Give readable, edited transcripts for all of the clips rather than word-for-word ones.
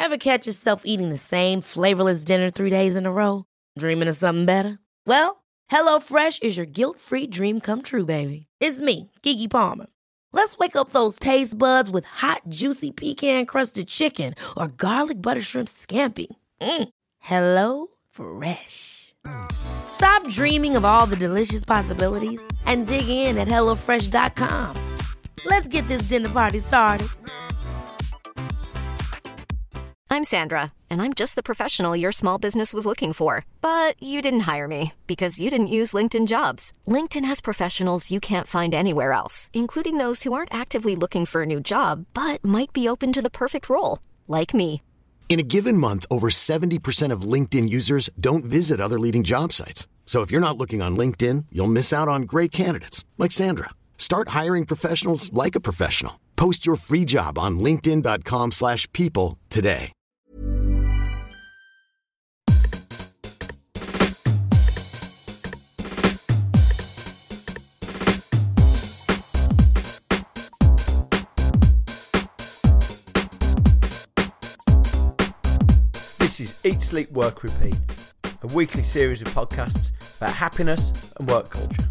Ever catch yourself eating the same flavorless dinner 3 days in a row? Dreaming of something better? Well, HelloFresh is your guilt-free dream come true, baby. It's me, Keke Palmer. Let's wake up those taste buds with hot, juicy pecan-crusted chicken or garlic butter shrimp scampi. Hello Fresh. Stop dreaming of all the delicious possibilities and dig in at HelloFresh.com. Let's get this dinner party started. I'm Sandra, and I'm just the professional your small business was looking for. But you didn't hire me because you didn't use LinkedIn Jobs. LinkedIn has professionals you can't find anywhere else, including those who aren't actively looking for a new job, but might be open to the perfect role, like me. In a given month, over 70% of LinkedIn users don't visit other leading job sites. So if you're not looking on LinkedIn, you'll miss out on great candidates like Sandra. Start hiring professionals like a professional. Post your free job on linkedin.com/people today. This is Eat, Sleep, Work, Repeat, a weekly series of podcasts about happiness and work culture.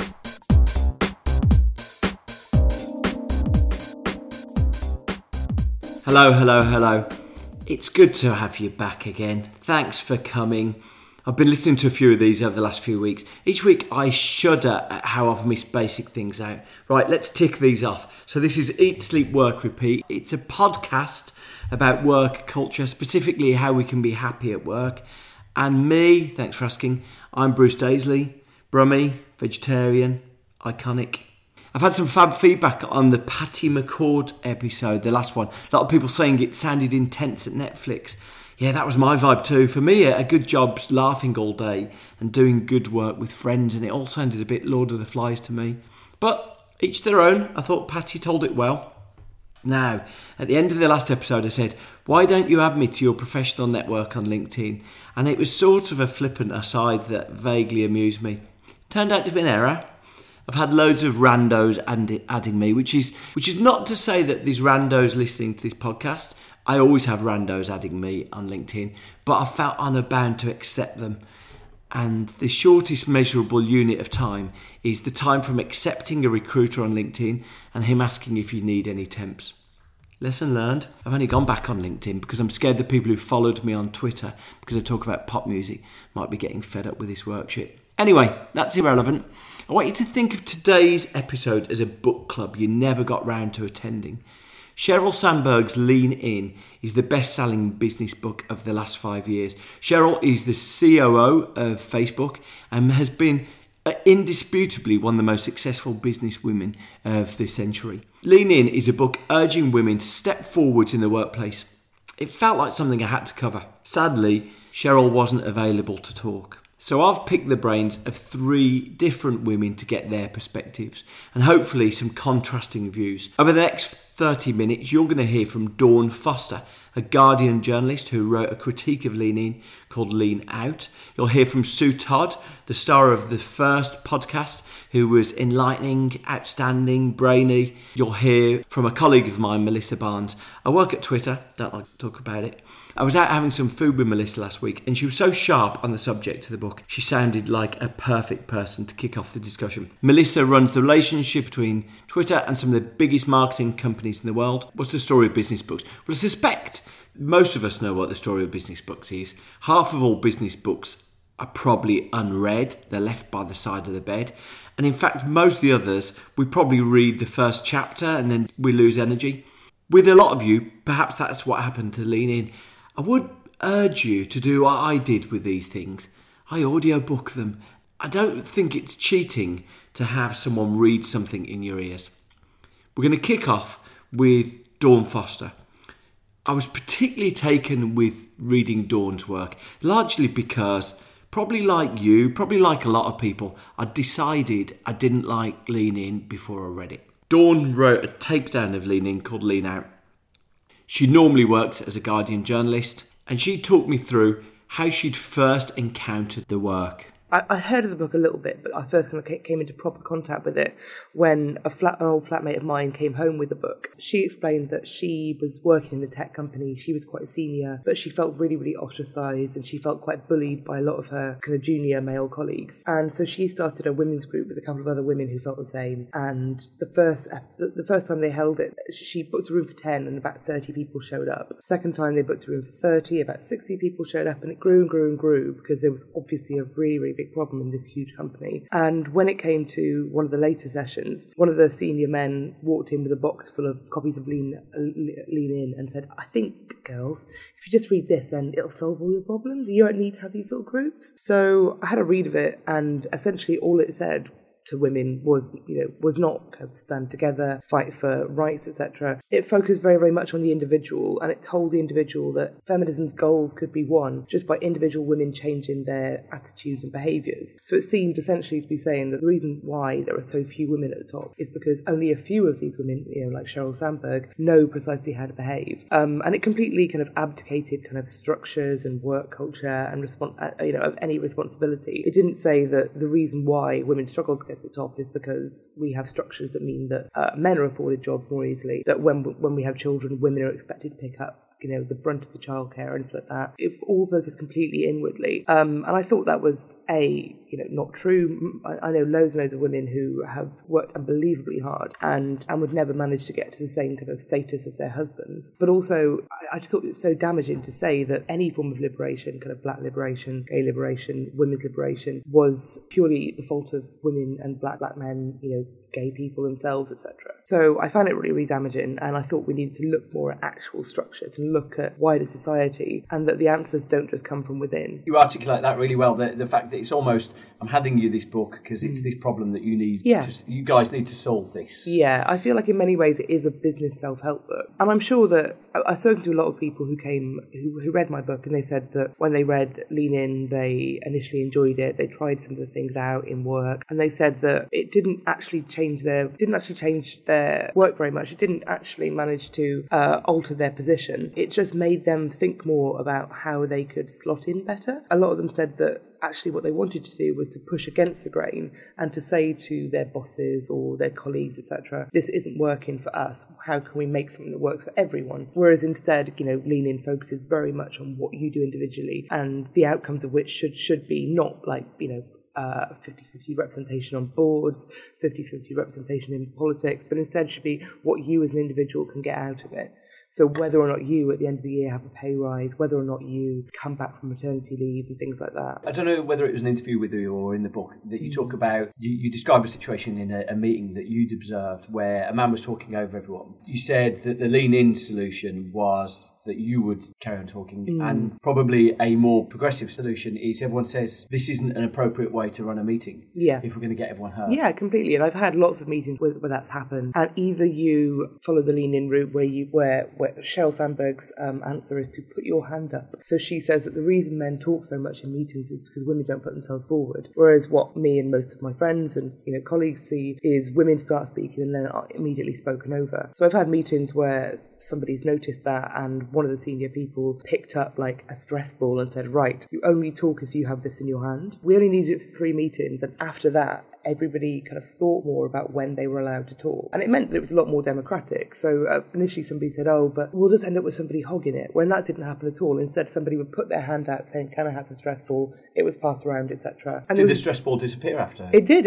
Hello. It's good to have you back again. Thanks for coming. I've been listening to a few of these over the last few weeks. Each week I shudder at how I've missed basic things out. Right, let's tick these off. So this is Eat, Sleep, Work, Repeat. It's a podcast about work culture, specifically how we can be happy at work. And me, thanks for asking, I'm Bruce Daisley, Brummy, vegetarian, iconic. I've had some fab feedback on the Patty McCord episode, the last one. A lot of people saying it sounded intense at Netflix. Yeah, that was my vibe too. For me, a good job's laughing all day and doing good work with friends, and it all sounded a bit Lord of the Flies to me. But each their own. I thought Patty told it well. Now, at the end of the last episode, I said, why don't you add me to your professional network on LinkedIn? And it was sort of a flippant aside that vaguely amused me. Turned out to be an error. I've had loads of randos adding me, which is not to say that these randos listening to this podcast, I always have randos adding me on LinkedIn, but I felt honour bound to accept them. And the shortest measurable unit of time is the time from accepting a recruiter on LinkedIn and him asking if you need any temps. Lesson learned. I've only gone back on LinkedIn because I'm scared the people who followed me on Twitter because I talk about pop music might be getting fed up with this work shit. Anyway, that's irrelevant. I want you to think of today's episode as a book club you never got round to attending. Sheryl Sandberg's Lean In is the best-selling business book of the last 5 years. Sheryl is the COO of Facebook and has been indisputably one of the most successful business women of the century. Lean In is a book urging women to step forwards in the workplace. It felt like something I had to cover. Sadly, Sheryl wasn't available to talk. So I've picked the brains of 3 different women to get their perspectives and hopefully some contrasting views. Over the next 30 minutes, you're going to hear from Dawn Foster, a Guardian journalist who wrote a critique of Lean In called Lean Out. You'll hear from Sue Todd, the star of the first podcast, who was enlightening, outstanding, brainy. You'll hear from a colleague of mine, Melissa Barnes. I work at Twitter, don't like to talk about it. I was out having some food with Melissa last week and she was so sharp on the subject of the book. She sounded like a perfect person to kick off the discussion. Melissa runs the relationship between Twitter and some of the biggest marketing companies in the world. What's the story of business books? Well, I suspect most of us know what the story of business books is. Half of all business books are probably unread. They're left by the side of the bed. And in fact, most of the others, we probably read the first chapter and then we lose energy. With a lot of you, perhaps that's what happened to Lean In. I would urge you to do what I did with these things. I audiobook them. I don't think it's cheating to have someone read something in your ears. We're going to kick off with Dawn Foster. I was particularly taken with reading Dawn's work, largely because, probably like you, probably like a lot of people, I decided I didn't like Lean In before I read it. Dawn wrote a takedown of Lean In called Lean Out. She normally works as a Guardian journalist, and she talked me through how she'd first encountered the work. I heard of the book a little bit, but I first kind of came into proper contact with it when an old flatmate of mine came home with the book. She explained that she was working in the tech company, she was quite senior, but she felt really, really ostracised and she felt quite bullied by a lot of her kind of junior male colleagues. And so she started a women's group with a couple of other women who felt the same. And the first time they held it, she booked a room for 10 and about 30 people showed up. Second time they booked a room for 30, about 60 people showed up, and it grew and grew and grew because there was obviously a really, really big problem in this huge company. And when it came to one of the later sessions, one of the senior men walked in with a box full of copies of Lean In and said, I think, girls, if you just read this, then it'll solve all your problems. You don't need to have these little groups. So I had a read of it, and essentially all it said to women was not kind of stand together, fight for rights, etc. It focused very, very much on the individual, and it told the individual that feminism's goals could be won just by individual women changing their attitudes and behaviours. So it seemed essentially to be saying that the reason why there are so few women at the top is because only a few of these women, like Sheryl Sandberg, know precisely how to behave. And it completely kind of abdicated kind of structures and work culture and of any responsibility. It didn't say that the reason why women struggle to get to the top is because we have structures that mean that men are afforded jobs more easily, that when we have children, women are expected to pick up the brunt of the childcare or anything like that. If all focused completely inwardly. And I thought that was not true. I know loads and loads of women who have worked unbelievably hard and would never manage to get to the same kind of status as their husbands. But also, I just thought it was so damaging to say that any form of liberation, kind of black liberation, gay liberation, women's liberation, was purely the fault of women and black men, gay people themselves, etc. So I found it really, really damaging, and I thought we needed to look more at actual structures and look at wider society, and that the answers don't just come from within. You articulate that really well, the fact that it's almost, I'm handing you this book because it's this problem that you guys need to solve this. Yeah, I feel like in many ways it is a business self-help book. And I'm sure that I've spoken to a lot of people who read my book, and they said that when they read Lean In, they initially enjoyed it, they tried some of the things out in work, and they said that it didn't actually change their work very much. It didn't actually manage to alter their position. It just made them think more about how they could slot in better. A lot of them said that actually what they wanted to do was to push against the grain and to say to their bosses or their colleagues, etc., this isn't working for us. How can we make something that works for everyone? Whereas instead, Lean In focuses very much on what you do individually, and the outcomes of which should be not like, 50-50 representation on boards, 50-50 representation in politics, but instead should be what you as an individual can get out of it. So whether or not you, at the end of the year, have a pay rise, whether or not you come back from maternity leave and things like that. I don't know whether it was an interview with you or in the book that you talk about, you describe a situation in a meeting that you'd observed where a man was talking over everyone. You said that the Lean In solution was that you would carry on talking, and probably a more progressive solution is everyone says this isn't an appropriate way to run a meeting if we're going to get everyone heard. Yeah, completely. And I've had lots of meetings where that's happened, and either you follow the Lean In route where Sheryl Sandberg's answer is to put your hand up. So she says that the reason men talk so much in meetings is because women don't put themselves forward, whereas what me and most of my friends and colleagues see is women start speaking and then are immediately spoken over. So I've had meetings where somebody's noticed that, and one of the senior people picked up like a stress ball and said, right, you only talk if you have this in your hand. We only needed it for 3 meetings, and after that everybody kind of thought more about when they were allowed to talk, and it meant that it was a lot more democratic. So initially somebody said, oh, but we'll just end up with somebody hogging it, when that didn't happen at all. Instead somebody would put their hand out saying, can I have the stress ball? It was passed around, etc. Did the stress ball disappear after? It did.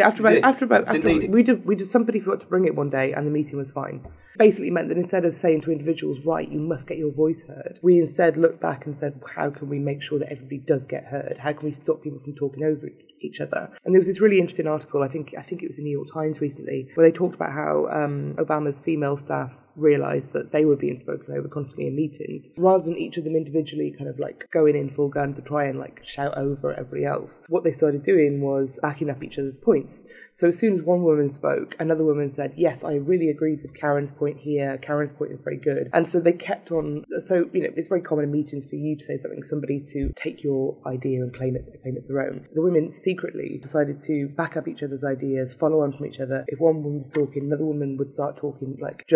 Somebody forgot to bring it one day and the meeting was fine. Basically meant that instead of saying to individuals, right, you must get your voice heard, we instead looked back and said, how can we make sure that everybody does get heard? How can we stop people from talking over each other? And there was this really interesting article, I think it was in the New York Times recently, where they talked about how Obama's female staff realised that they were being spoken over constantly in meetings, rather than each of them individually kind of like going in full gun to try and like shout over everybody else. What they started doing was backing up each other's points. So as soon as one woman spoke, another woman said, yes, I really agreed with Karen's point here, Karen's point is very good. And so they kept on. So it's very common in meetings for you to say something, somebody to take your idea and claim it's their own. The women secretly decided to back up each other's ideas, follow on from each other. If one woman was talking, another woman would start talking like just as she was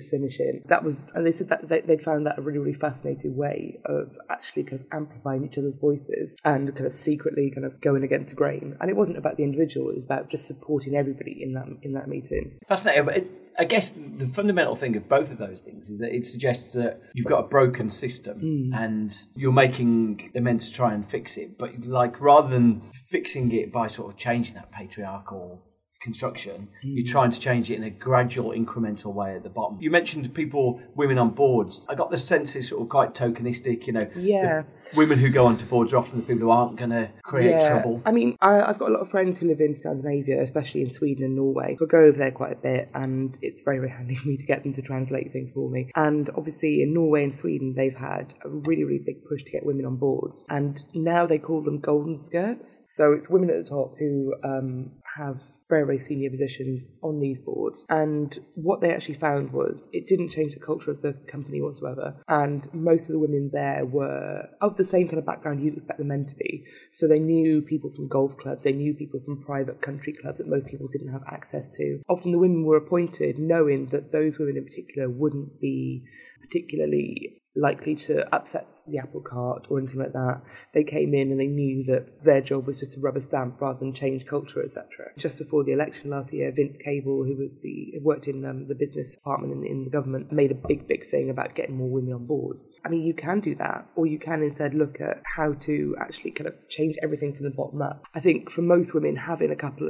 was finishing. And they said that they'd found that a really, really fascinating way of actually kind of amplifying each other's voices and kind of secretly kind of going against the grain. And it wasn't about the individual, it was about just supporting everybody in that meeting. Fascinating, but I guess the fundamental thing of both of those things is that it suggests that you've got a broken system and you're making amends to try and fix it. But like, rather than fixing it by sort of changing that patriarchal construction, you're trying to change it in a gradual, incremental way at the bottom. You mentioned women on boards. I got the sense it's sort of quite tokenistic, Yeah. Women who go onto boards are often the people who aren't going to create trouble. I mean, I've got a lot of friends who live in Scandinavia, especially in Sweden and Norway. So I go over there quite a bit, and it's very, very handy for me to get them to translate things for me. And obviously in Norway and Sweden, they've had a really, really big push to get women on boards. And now they call them golden skirts. So it's women at the top who have very, very senior positions on these boards. And what they actually found was it didn't change the culture of the company whatsoever. And most of the women there were of the same kind of background you'd expect the men to be. So they knew people from golf clubs, they knew people from private country clubs that most people didn't have access to. Often the women were appointed knowing that those women in particular wouldn't be particularly likely to upset the apple cart or anything like that. They came in and they knew that their job was just to rubber stamp rather than change culture, etc. Just before the election last year, Vince Cable, who worked in the business department in the government, made a big thing about getting more women on boards. I mean, you can do that, or you can instead look at how to actually kind of change everything from the bottom up. I think for most women, having a couple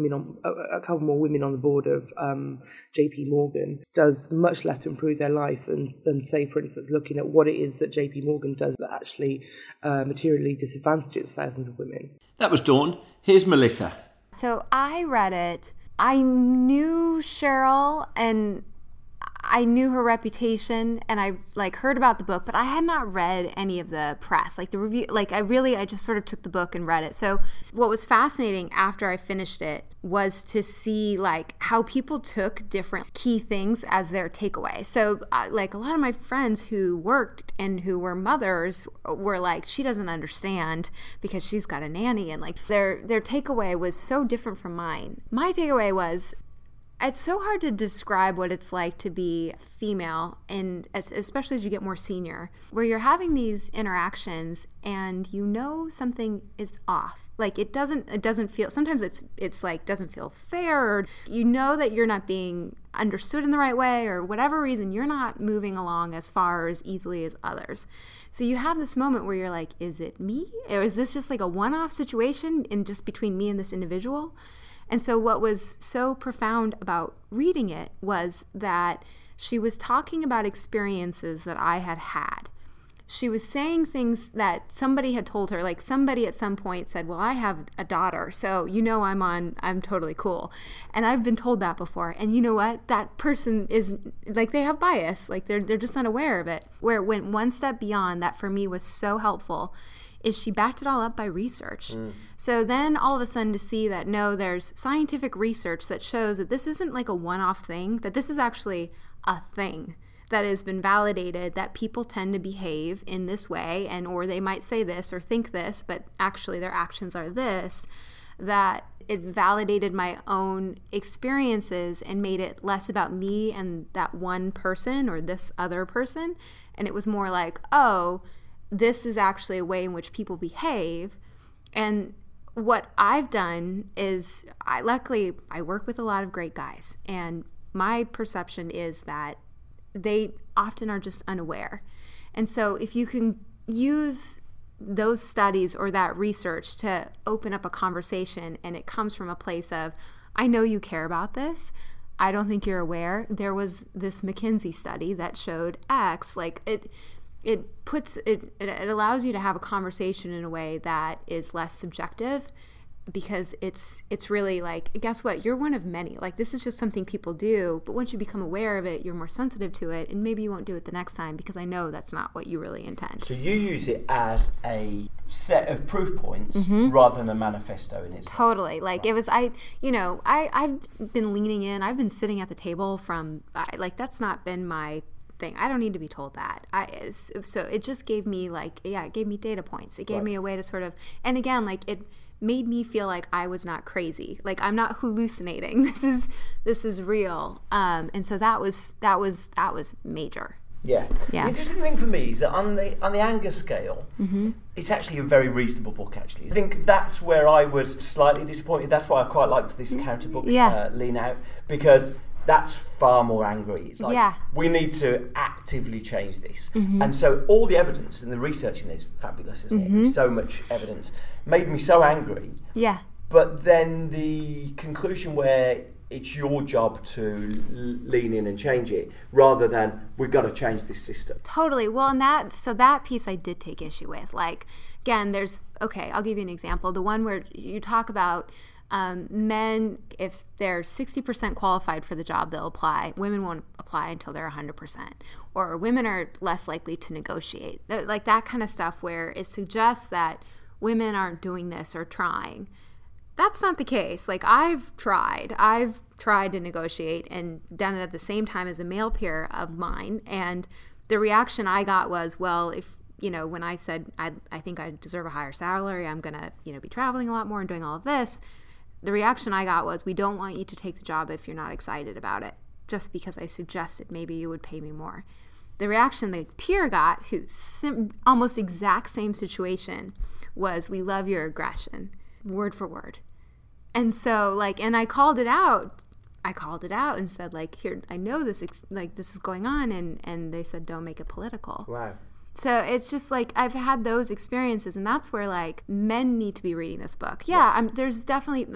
more women on the board of JP Morgan does much less to improve their life than say, for instance, looking at what it is that JP Morgan does that actually materially disadvantages thousands of women. That was Dawn. Here's Melissa. So I read it. I knew Cheryl and I knew her reputation and I heard about the book, but I had not read any of the press, the review. I just sort of took the book and read it. So what was fascinating after I finished it was to see how people took different key things as their takeaway. So a lot of my friends who worked and who were mothers were like, she doesn't understand because she's got a nanny, and their takeaway was so different from mine. My takeaway was, it's so hard to describe what it's like to be female, and especially as you get more senior, where you're having these interactions and something is off. It doesn't feel, sometimes it's doesn't feel fair, or that you're not being understood in the right way, or whatever reason, you're not moving along as far or as easily as others. So you have this moment where you're like, is it me? Or is this just a one-off situation in just between me and this individual? And so what was so profound about reading it was that she was talking about experiences that I had had. She was saying things that somebody had told her, somebody at some point said, well, I have a daughter, so I'm totally cool. And I've been told that before. And you know what? That person is, they have bias. They're just not aware of it. Where it went one step beyond that for me was so helpful is she backed it all up by research. So then all of a sudden to see that, no, there's scientific research that shows that this isn't a one-off thing, that this is actually a thing that has been validated, that people tend to behave in this way, or they might say this or think this, but actually their actions are this, that it validated my own experiences and made it less about me and that one person or this other person. And it was more oh, this is actually a way in which people behave. And what I've done is, luckily, I work with a lot of great guys, and my perception is that they often are just unaware. And so if you can use those studies or that research to open up a conversation, and it comes from a place of, I know you care about this, I don't think you're aware. There was this McKinsey study that showed X, it allows you to have a conversation in a way that is less subjective, because it's really guess what, you're one of many. This is just something people do, but once you become aware of it, you're more sensitive to it, and maybe you won't do it the next time, because I know that's not what you really intend. So you use it as a set of proof points rather than a manifesto in itself. Totally. It was, I've been leaning in, I've been sitting at the table from, that's not been my thing. I don't need to be told that. So it just gave me it gave me data points. It gave me a way to sort of, and again, made me feel like I was not crazy. Like, I'm not hallucinating. This is real. And so that was major. Yeah. The interesting thing for me is that on the anger scale, it's actually a very reasonable book, actually. I think that's where I was slightly disappointed. That's why I quite liked this counter book, Lean Out, because that's far more angry. It's like, we need to actively change this. And so all the evidence and the research in this is fabulous, isn't it? There's so much evidence. Made me so angry. Yeah. But then the conclusion where it's your job to lean in and change it, rather than we've got to change this system. Totally. Well, and that piece I did take issue with. Like, again, I'll give you an example. The one where you talk about men, if they're 60% qualified for the job, they'll apply. Women won't apply until they're 100%. Or women are less likely to negotiate. Like that kind of stuff where it suggests that women aren't doing this or trying. That's not the case. Like, I've tried to negotiate and done it at the same time as a male peer of mine. And the reaction I got was, well, if, when I said, I think I deserve a higher salary, I'm going to, be traveling a lot more and doing all of this. The reaction I got was, we don't want you to take the job if you're not excited about it, just because I suggested maybe you would pay me more. The reaction the peer got, who's almost exact same situation, was, we love your aggression, word for word. And so, and I called it out. And said, here, I know this is going on. And they said, don't make it political. Wow. So it's just I've had those experiences, and that's where men need to be reading this book. Yeah. There's definitely,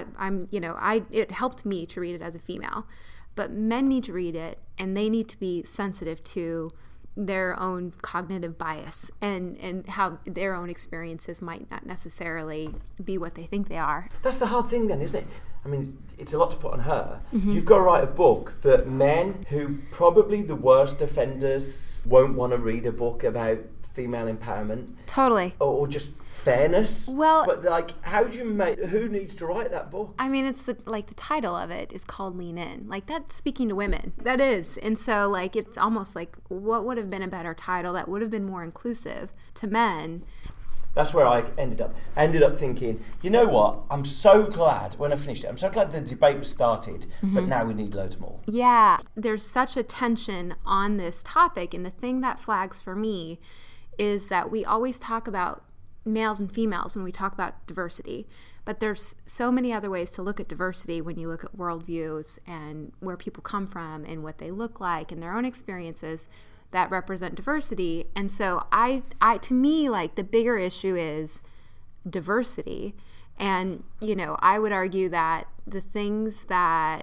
it helped me to read it as a female, but men need to read it, and they need to be sensitive to their own cognitive bias and how their own experiences might not necessarily be what they think they are. That's the hard thing then, isn't it? I mean, it's a lot to put on her. You've got to write a book that men who probably the worst offenders won't want to read a book about female empowerment. Totally. Or just fairness. Well, but how do you who needs to write that book? I mean, it's the title of it is called Lean In. That's speaking to women. That is. And so it's almost what would have been a better title that would have been more inclusive to men? That's where I ended up. I ended up thinking, you know what? I'm so glad when I finished it. I'm so glad the debate was started, but now we need loads more. Yeah. There's such a tension on this topic. And the thing that flags for me is that we always talk about males and females when we talk about diversity, but there's so many other ways to look at diversity when you look at worldviews and where people come from and what they look like and their own experiences that represent diversity. And so I to me, the bigger issue is diversity. And, I would argue that the things that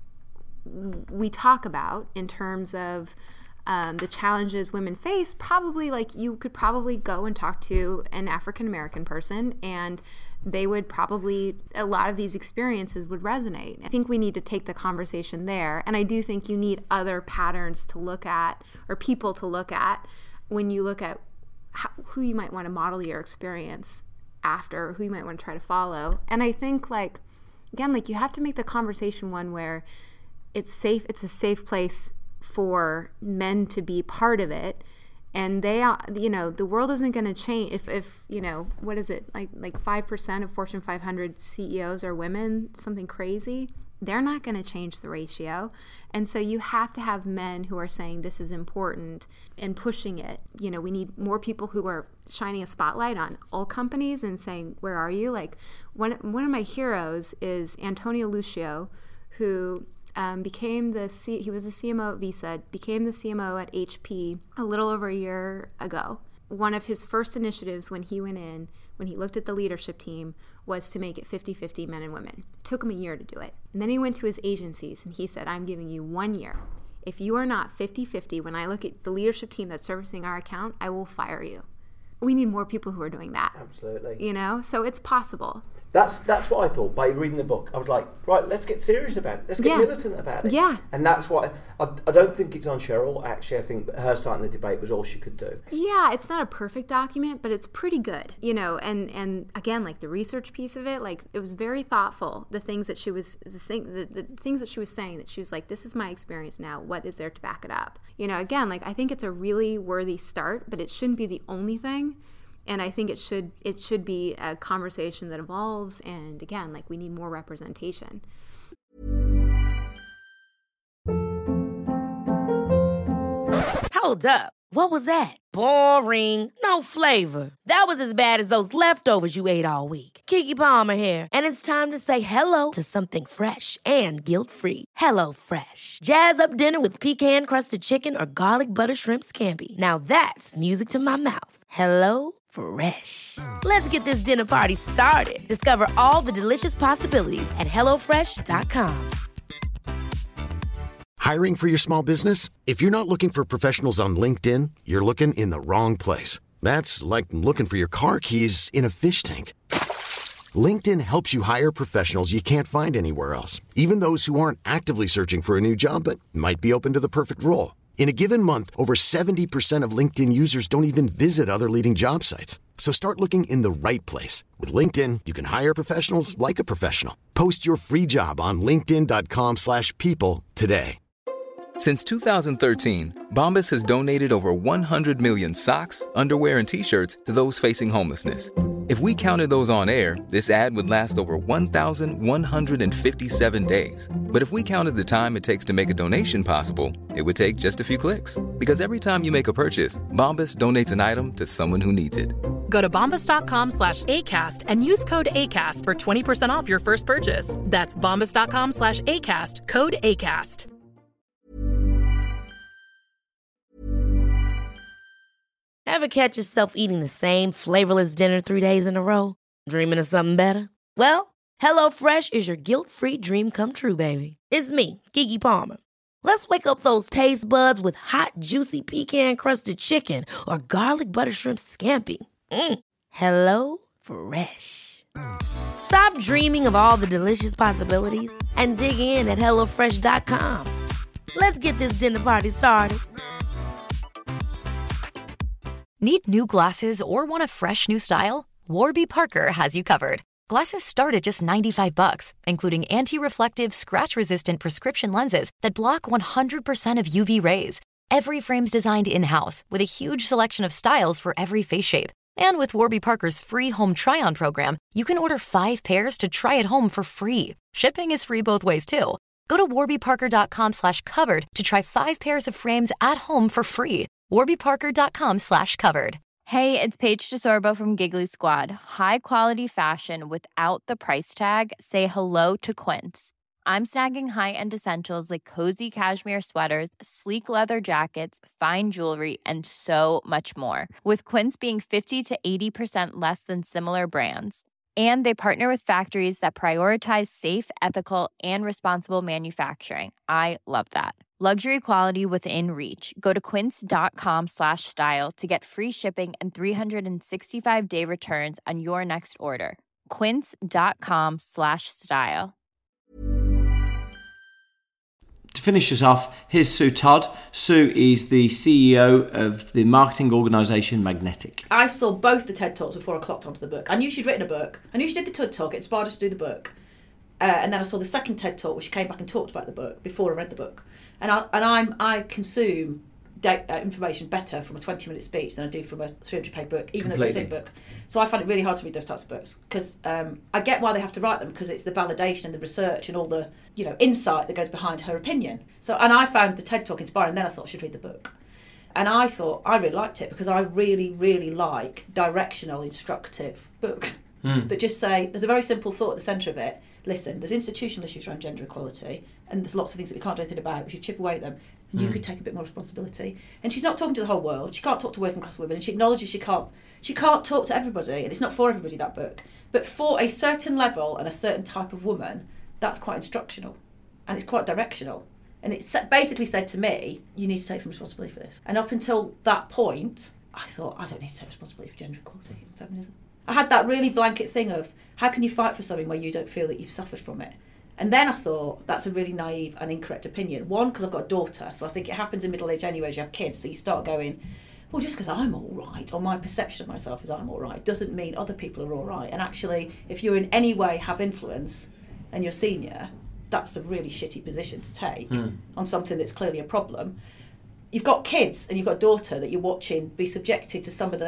we talk about in terms of the challenges women face, probably you could probably go and talk to an African American person and they would probably, a lot of these experiences would resonate. I think we need to take the conversation there. And I do think you need other patterns to look at or people to look at when you look at who you might want to model your experience after, who you might want to try to follow. And I think again, you have to make the conversation one where it's safe. It's a safe place for men to be part of it, and they the world isn't going to change if what is it, like 5% of Fortune 500 CEOs are women, something crazy. They're not going to change the ratio. And so you have to have men who are saying this is important and pushing it. We need more people who are shining a spotlight on all companies and saying, where are you? One of my heroes is Antonio Lucio, who he was the CMO at Visa, became the CMO at HP a little over a year ago. One of his first initiatives when he went in, when he looked at the leadership team, was to make it 50-50 men and women. It took him a year to do it. And then he went to his agencies and he said, I'm giving you 1 year. If you are not 50-50, when I look at the leadership team that's servicing our account, I will fire you. We need more people who are doing that. Absolutely. So it's possible. That's what I thought by reading the book. I was like, right, let's get serious about it. Let's get militant about it. Yeah. And that's what I don't think it's on Cheryl. Actually, I think her starting the debate was all she could do. Yeah, it's not a perfect document, but it's pretty good. And again, the research piece of it, it was very thoughtful. The things that she was the things that she was saying, that she was like, this is my experience now. What is there to back it up? Again, I think it's a really worthy start, but it shouldn't be the only thing. And I think it should be a conversation that evolves. And again, like, we need more representation. Hold up. What was that? Boring. No flavor. That was as bad as those leftovers you ate all week. Keke Palmer here, and it's time to say hello to something fresh and guilt-free. Hello Fresh. Jazz up dinner with pecan-crusted chicken or garlic butter shrimp scampi. Now that's music to my mouth. Hello Fresh. Let's get this dinner party started. Discover all the delicious possibilities at HelloFresh.com. Hiring for your small business? If you're not looking for professionals on LinkedIn, you're looking in the wrong place. That's like looking for your car keys in a fish tank. LinkedIn helps you hire professionals you can't find anywhere else, even those who aren't actively searching for a new job but might be open to the perfect role. In a given month, over 70% of LinkedIn users don't even visit other leading job sites. So start looking in the right place. With LinkedIn, you can hire professionals like a professional. Post your free job on linkedin.com/people today. Since 2013, Bombas has donated over 100 million socks, underwear, and T-shirts to those facing homelessness. If we counted those on air, this ad would last over 1,157 days. But if we counted the time it takes to make a donation possible, it would take just a few clicks. Because every time you make a purchase, Bombas donates an item to someone who needs it. Go to bombas.com/ACAST and use code ACAST for 20% off your first purchase. That's bombas.com/ACAST, code ACAST. Ever catch yourself eating the same flavorless dinner 3 days in a row? Dreaming of something better? Well, HelloFresh is your guilt-free dream come true, baby. It's me, Keke Palmer. Let's wake up those taste buds with hot, juicy pecan-crusted chicken or garlic butter shrimp scampi. Hello Fresh. Stop dreaming of all the delicious possibilities and dig in at HelloFresh.com. Let's get this dinner party started. Need new glasses or want a fresh new style? Warby Parker has you covered. Glasses start at just $95, including anti-reflective, scratch-resistant prescription lenses that block 100% of UV rays. Every frame's designed in-house with a huge selection of styles for every face shape. And with Warby Parker's free home try-on program, you can order 5 pairs to try at home for free. Shipping is free both ways, too. Go to warbyparker.com/covered to try 5 pairs of frames at home for free. warbyparker.com/covered. Hey, it's Paige DeSorbo from Giggly Squad. High quality fashion without the price tag. Say hello to Quince. I'm snagging high-end essentials like cozy cashmere sweaters, sleek leather jackets, fine jewelry, and so much more. With Quince being 50 to 80% less than similar brands. And they partner with factories that prioritize safe, ethical, and responsible manufacturing. I love that. Luxury quality within reach. Go to quince.com/style to get free shipping and 365-day returns on your next order. Quince.com/style. To finish us off, here's Sue Todd. Sue is the CEO of the marketing organisation Magnetic. I saw both the TED Talks before I clocked onto the book. I knew she'd written a book. I knew she did the TED Talk. It inspired her to do the book. And then I saw the second TED Talk, where she came back and talked about the book before I read the book. And I consume information better from a 20-minute speech than I do from a 300-page book, even though it's a thick book. So I find it really hard to read those types of books because I get why they have to write them, because it's the validation and the research and all the insight that goes behind her opinion. And I found the TED Talk inspiring, and then I thought I should read the book. And I thought I really liked it because I really, really like directional, instructive books that just say, there's a very simple thought at the centre of it. Listen, there's institutional issues around gender equality, and there's lots of things that we can't do anything about. We should chip away at them, and you could take a bit more responsibility. And she's not talking to the whole world. She can't talk to working class women, and she acknowledges she can't talk to everybody, and it's not for everybody, that book. But for a certain level and a certain type of woman, that's quite instructional, and it's quite directional. And it basically said to me, you need to take some responsibility for this. And up until that point, I thought, I don't need to take responsibility for gender equality and feminism. I had that really blanket thing of, how can you fight for something where you don't feel that you've suffered from it? And then I thought, that's a really naive and incorrect opinion. One, because I've got a daughter, so I think it happens in middle age anyway as you have kids, so you start going, well, just because I'm all right, or my perception of myself is I'm all right, doesn't mean other people are all right. And actually, if you in any way have influence and you're senior, that's a really shitty position to take on something that's clearly a problem. You've got kids and you've got a daughter that you're watching be subjected to some of the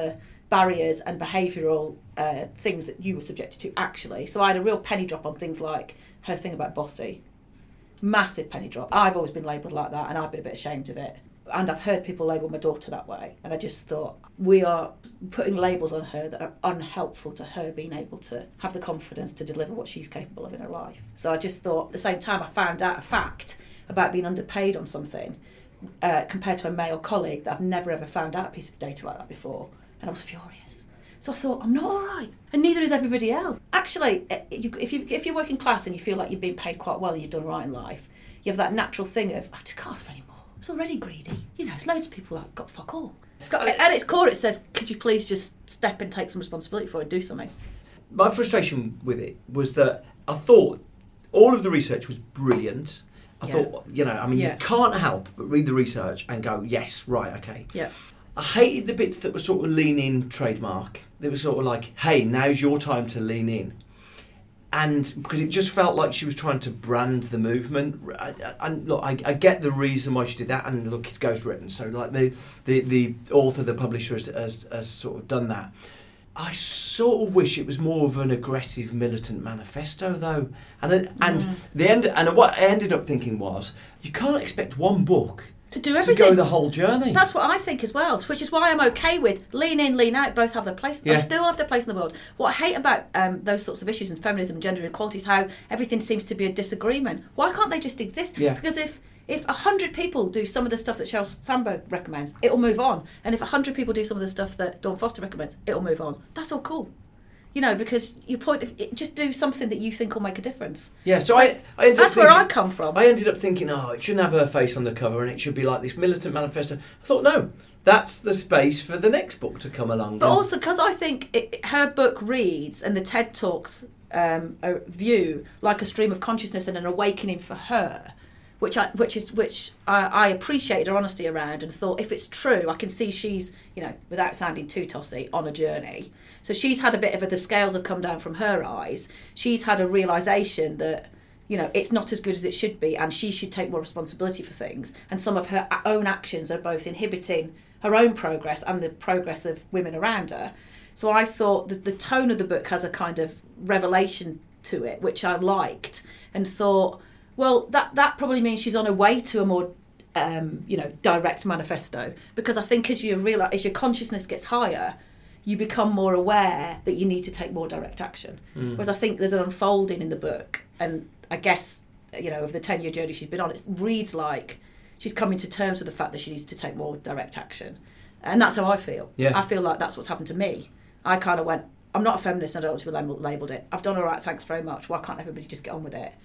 barriers and behavioural things that you were subjected to actually. So I had a real penny drop on things like her thing about bossy. Massive penny drop. I've always been labelled like that and I've been a bit ashamed of it. And I've heard people label my daughter that way. And I just thought, we are putting labels on her that are unhelpful to her being able to have the confidence to deliver what she's capable of in her life. So I just thought, at the same time, I found out a fact about being underpaid on something compared to a male colleague that I've never ever found out a piece of data like that before. And I was furious. So I thought, I'm not all right. And neither is everybody else. Actually, if you're working class and you feel like you've been paid quite well and you've done right in life, you have that natural thing of, I just can't ask for any more. It's already greedy. You know, there's loads of people that got fuck all. At its core, it says, could you please just step and take some responsibility for it and do something? My frustration with it was that I thought all of the research was brilliant. I thought, you can't help but read the research and go, yes, right, okay. Yeah. I hated the bits that were sort of lean in trademark. They were sort of like, hey, now's your time to lean in. And because it just felt like she was trying to brand the movement. And look, I get the reason why she did that. And look, it's ghostwritten. So like the author, the publisher has sort of done that. I sort of wish it was more of an aggressive militant manifesto, though. And what I ended up thinking was, you can't expect one book to do everything. To go the whole journey. That's what I think as well, which is why I'm okay with lean in, lean out, both have their place. They all have their place in the world. What I hate about those sorts of issues and feminism and gender equality is how everything seems to be a disagreement. Why can't they just exist? Yeah. Because if 100 people do some of the stuff that Sheryl Sandberg recommends, it'll move on. And if 100 people do some of the stuff that Dawn Foster recommends, it'll move on. That's all cool. You know, because your point of just do something that you think will make a difference. Yeah, so I ended that's where I come from. I ended up thinking, it shouldn't have her face on the cover and it should be like this militant manifesto. I thought, no, that's the space for the next book to come along. But also because I think her book reads, and the TED Talks view, like a stream of consciousness and an awakening for her. Which I appreciated her honesty around and thought, if it's true, I can see she's, without sounding too tossy, on a journey. So she's had a bit of the scales have come down from her eyes. She's had a realisation that, it's not as good as it should be and she should take more responsibility for things. And some of her own actions are both inhibiting her own progress and the progress of women around her. So I thought that the tone of the book has a kind of revelation to it, which I liked, and thought, well, that probably means she's on her way to a more, direct manifesto. Because I think as your consciousness gets higher, you become more aware that you need to take more direct action. Whereas I think there's an unfolding in the book, and I guess, of the 10-year journey she's been on, it reads like she's coming to terms with the fact that she needs to take more direct action. And that's how I feel. Yeah. I feel like that's what's happened to me. I kind of went, I'm not a feminist and I don't want to be labelled it. I've done all right, thanks very much. Why can't everybody just get on with it?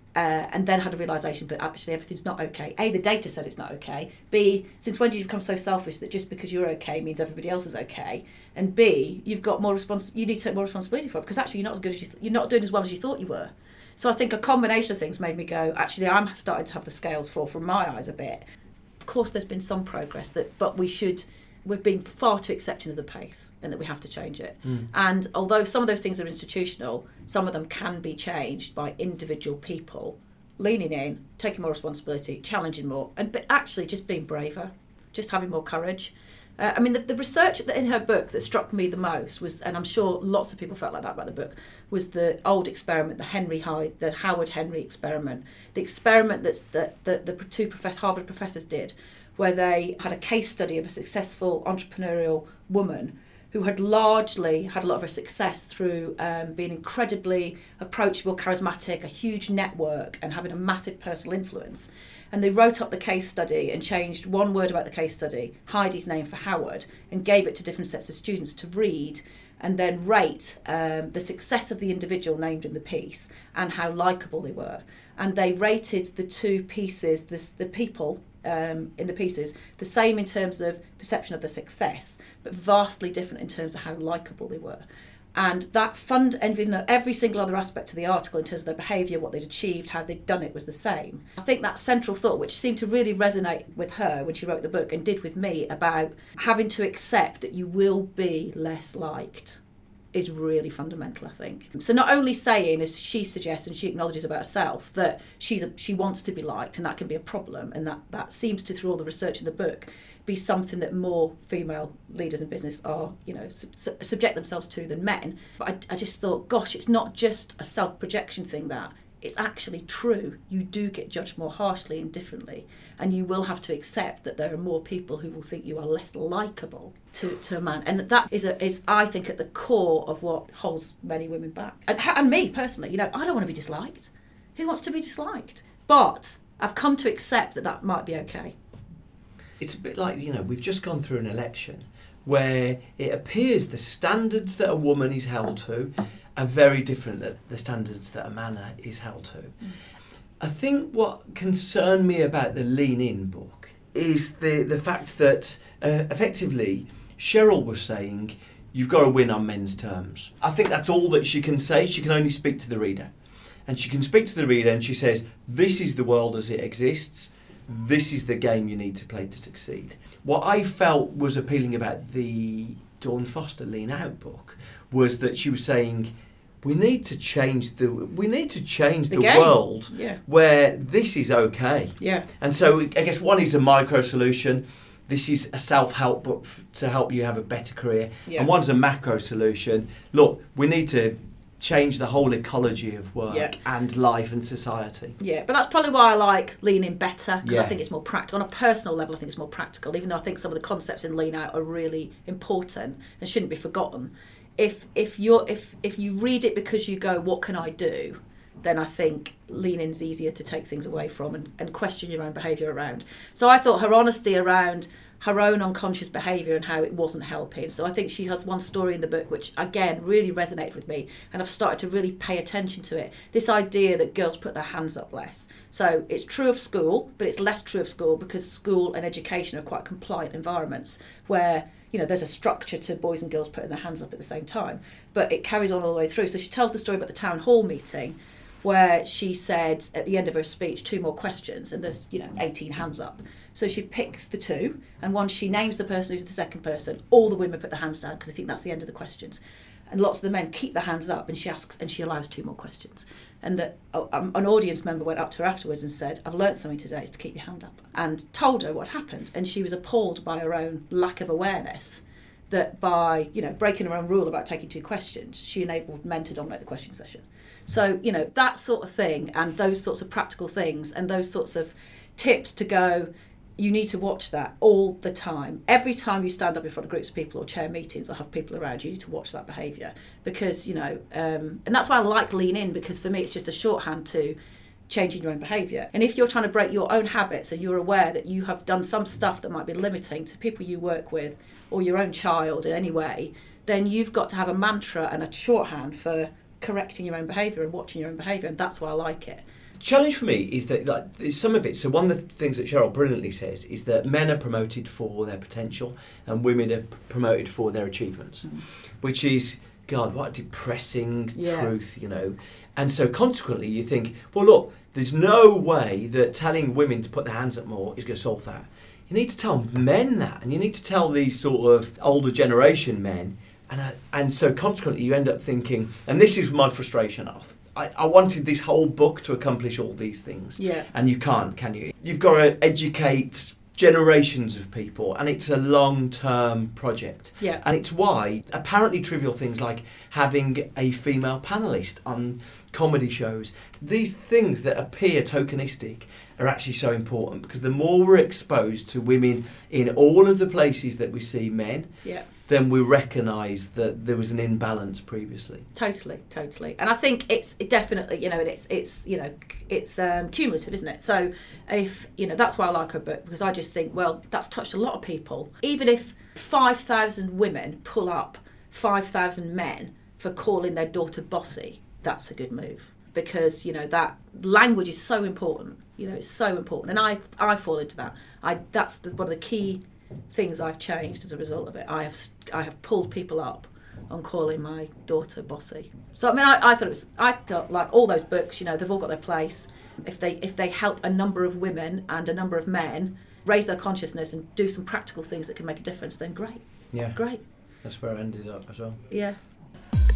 And then had a realisation, but actually everything's not okay. A, the data says it's not okay. B, since when did you become so selfish that just because you're okay means everybody else is okay? And B, you've got more you need to take more responsibility for it, because actually you're not as good as you're not doing as well as you thought you were. So I think a combination of things made me go, actually I'm starting to have the scales fall from my eyes a bit. Of course there's been some progress, but we've been far too accepting of the pace and that we have to change it. And although some of those things are institutional, some of them can be changed by individual people leaning in, taking more responsibility, challenging more, but actually just being braver, just having more courage. The research in her book that struck me the most was, and I'm sure lots of people felt like that about the book, was the old experiment, the Howard Henry experiment, the experiment that the two Harvard professors did, where they had a case study of a successful entrepreneurial woman who had largely had a lot of her success through being incredibly approachable, charismatic, a huge network, and having a massive personal influence. And they wrote up the case study and changed one word about the case study, Heidi's name for Howard, and gave it to different sets of students to read and then rate the success of the individual named in the piece and how likeable they were. And they rated the two pieces, the people in the pieces, the same in terms of perception of the success, but vastly different in terms of how likeable they were. And that even though every single other aspect of the article in terms of their behaviour, what they'd achieved, how they'd done it was the same. I think that central thought, which seemed to really resonate with her when she wrote the book and did with me, about having to accept that you will be less liked. is really fundamental, I think. So not only saying, as she suggests and she acknowledges about herself, that she wants to be liked, and that can be a problem, and that seems to, through all the research in the book, be something that more female leaders in business are, subject themselves to than men. But I just thought, gosh, it's not just a self-projection thing, that it's actually true. You do get judged more harshly and differently, and you will have to accept that there are more people who will think you are less likeable to a man, and that is I think at the core of what holds many women back, and me personally. I don't want to be disliked. Who wants to be disliked? But I've come to accept that might be okay. It's a bit like, we've just gone through an election where it appears the standards that a woman is held to are very different than the standards that a man is held to. I think what concerned me about the Lean In book is the fact that effectively Cheryl was saying you've got to win on men's terms. I think that's all that she can say. She can only speak to the reader. And she can speak to the reader and she says, this is the world as it exists. This is the game you need to play to succeed. What I felt was appealing about the Dawn Foster Lean Out book was that she was saying, we need to change the world where this is okay. Yeah. And so I guess one is a micro solution. This is a self-help book to help you have a better career. Yeah. And one's a macro solution. Look, we need to change the whole ecology of work and life and society. Yeah, but that's probably why I like Lean In better, because I think it's more practical. On a personal level, I think it's more practical, even though I think some of the concepts in Lean Out are really important and shouldn't be forgotten. If you read it because you go, what can I do? Then I think Lean In's easier to take things away from and question your own behaviour around. So I thought her honesty around her own unconscious behaviour and how it wasn't helping. So I think she has one story in the book which, again, really resonated with me, and I've started to really pay attention to it. This idea that girls put their hands up less. So it's true of school, but it's less true of school because school and education are quite compliant environments where, there's a structure to boys and girls putting their hands up at the same time. But it carries on all the way through. So she tells the story about the town hall meeting where she said at the end of her speech, 2 more questions, and there's 18 hands up. So she picks the 2, and once she names the person who's the second person, all the women put their hands down because they think that's the end of the questions. And lots of the men keep their hands up, and she asks, and she allows 2 more questions. And an audience member went up to her afterwards and said, I've learnt something today, is to keep your hand up, and told her what happened. And she was appalled by her own lack of awareness that by breaking her own rule about taking 2 questions, she enabled men to dominate the question session. So, that sort of thing, and those sorts of practical things, and those sorts of tips to go, you need to watch that all the time. Every time you stand up in front of groups of people or chair meetings or have people around, you need to watch that behaviour. Because, and that's why I like Lean In, because for me it's just a shorthand to changing your own behaviour. And if you're trying to break your own habits and you're aware that you have done some stuff that might be limiting to people you work with or your own child in any way, then you've got to have a mantra and a shorthand for correcting your own behaviour and watching your own behaviour, and that's why I like it. Challenge for me is that some of it, so one of the things that Cheryl brilliantly says is that men are promoted for their potential and women are promoted for their achievements, which is, God, what a depressing truth, And so consequently you think, well, look, there's no way that telling women to put their hands up more is going to solve that. You need to tell men that, and you need to tell these sort of older generation men, and so consequently you end up thinking, and this is my frustration of, I wanted this whole book to accomplish all these things. Yeah. And you can't, can you? You've got to educate generations of people, and it's a long-term project. Yeah. And it's why apparently trivial things like having a female panellist on comedy shows, these things that appear tokenistic are actually so important, because the more we're exposed to women in all of the places that we see men, then we recognise that there was an imbalance previously. Totally. And I think it's definitely, it's cumulative, isn't it? So if, that's why I like her book, because I just think, well, that's touched a lot of people. Even if 5,000 women pull up 5,000 men for calling their daughter bossy, that's a good move. Because, that language is so important. It's so important. And I fall into that. That's one of the key things I've changed as a result of it. I have pulled people up on calling my daughter bossy. So I thought like all those books, they've all got their place. If they help a number of women and a number of men raise their consciousness and do some practical things that can make a difference, then great. Yeah. Great. That's where I ended up as well. Yeah.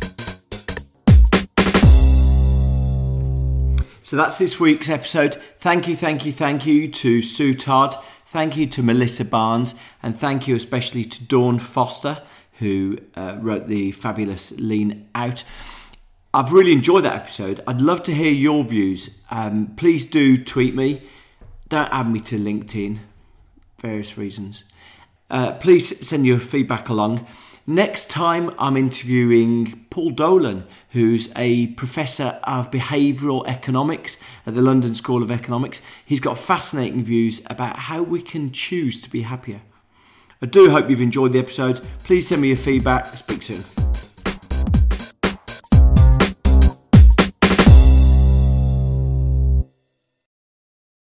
So that's this week's episode. Thank you to Sue Todd. Thank you to Melissa Barnes. And thank you especially to Dawn Foster, who wrote the fabulous Lean Out. I've really enjoyed that episode. I'd love to hear your views. Please do tweet me. Don't add me to LinkedIn. Various reasons. Please send your feedback along. Next time I'm interviewing Paul Dolan, who's a professor of behavioural economics at the London School of Economics. He's got fascinating views about how we can choose to be happier. I do hope you've enjoyed the episode. Please send me your feedback. Speak soon.